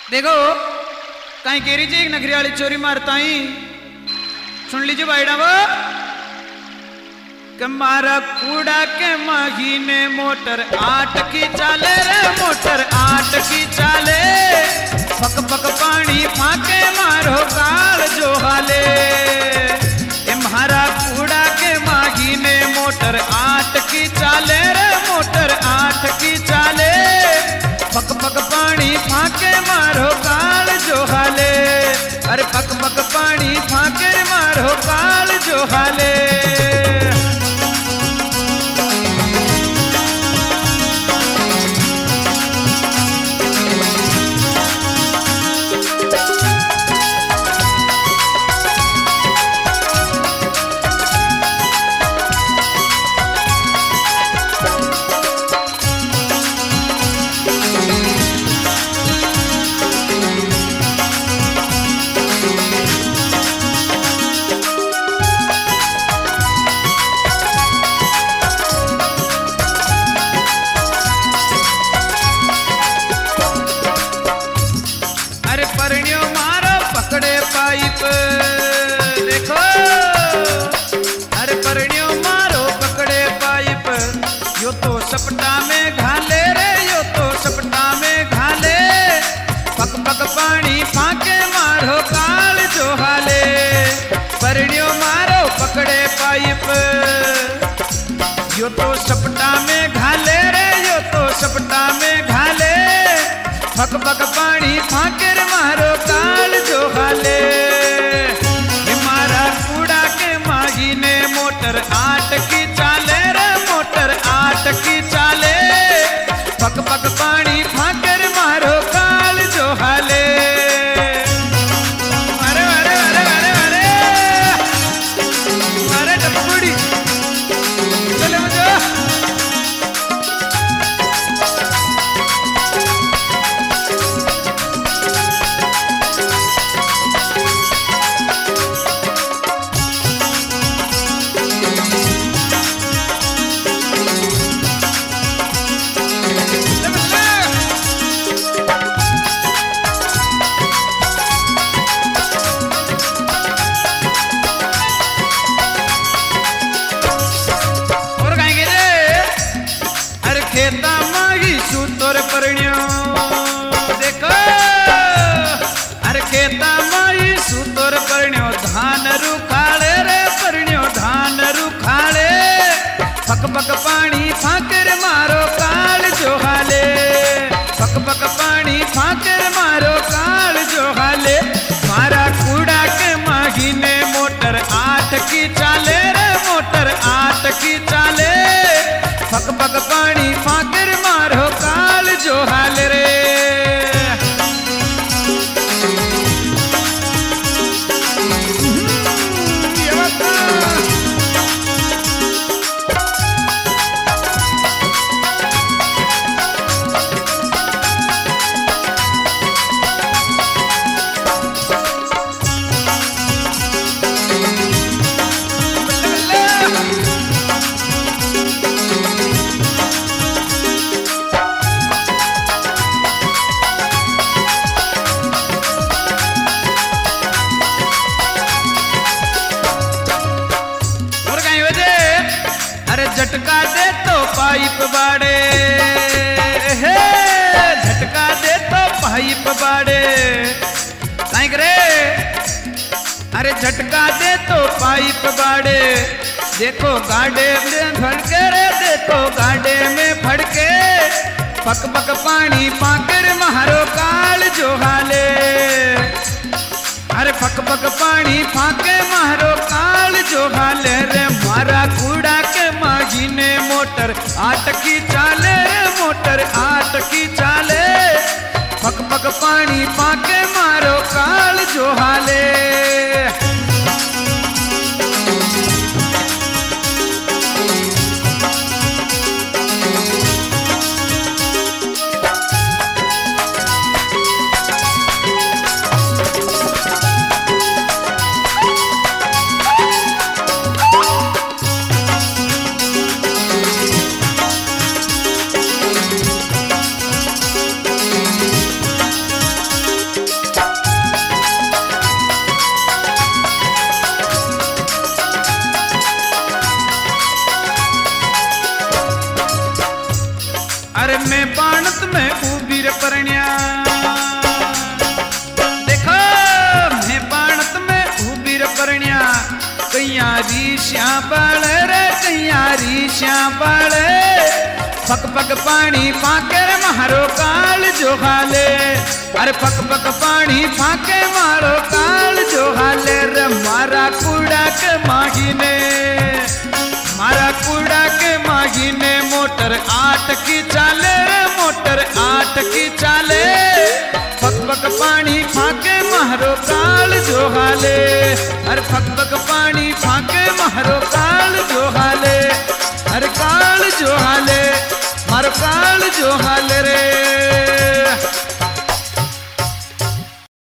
देखो कहीं केरी जी एक नगरी वाली चोरी मारता ही सुन लीजिए भाईडा वो कि मारा कूड़ा के महीने मोटर 8 की चाले रे मोटर 8 की चाले पक पक पानी फाके मारो काल जो हाले ये मारा कूड़ा के महीने मोटर 8 की चाले रे मोटर 8 की चाले पक पक पानी फाके मारो काल जो हाले अरे पक पक पानी फाके मारो काल जो हाले देखो अरे परण्यो मारो पकड़े पाइप यो तो सपटा में घाले रे यो तो सपटा में घाले पक पक पानी फाके मारो काल जो हाले परण्यो मारो पकड़े पाइप यो तो सपटा में घाले रे यो तो सपटा में घाले पक पक पानी फाके मारो काल जो हाले मोटर 8 की चाले रे मोटर 8 की चाले पक पक पानी फाकर मारो काल जो हाले अरे अरे अरे अरे अरे अरे डबुड़ी चले मुझे खेता मागी सूतोर परण्यो देखो अरे खेता मागी सूतोर परण्यो धान रुखाड़े रे परण्यो धान रुखाड़े पक पक पानी फाकर मारो काल जो हाले पक पक पानी फाकर मारो काल जो हाले मारा कूड़ा के मागीने मोटर 8 की चाले रे मोटर 8 की चाले पक पक पानी फाकर मारो काल जो हाल रे झटका दे तो पाइप बाड़े हे झटका दे तो पाइप बाड़े नहीं करे अरे झटका दे तो पाइप बाड़े देखो गाड़े में फड़के रे देखो गाड़े में फड़के पक पक पानी पाकर मारो काल जो हाले अरे पक पक पानी फाके मारो काल जो हाले रे मारा कूड़ा के माजीने मोटर 8 की चाले रे मोटर 8 की चाले पक पक पानी फाके मारो काल जो हाले श्या पड़े पक पक पानी फाके मारो काल जो हाले अरे पक पक पानी फाके मारो काल जो हाले रे मारा कूड़ा के माहीने मोटर 8 की चाले रे मोटर 8 की चाले पक पक पानी फाके मारो काल जो हाले अरे पक पक पानी फाके मारो काल जो हाले अरे काल जो हाले मारो काल जो हाले रे।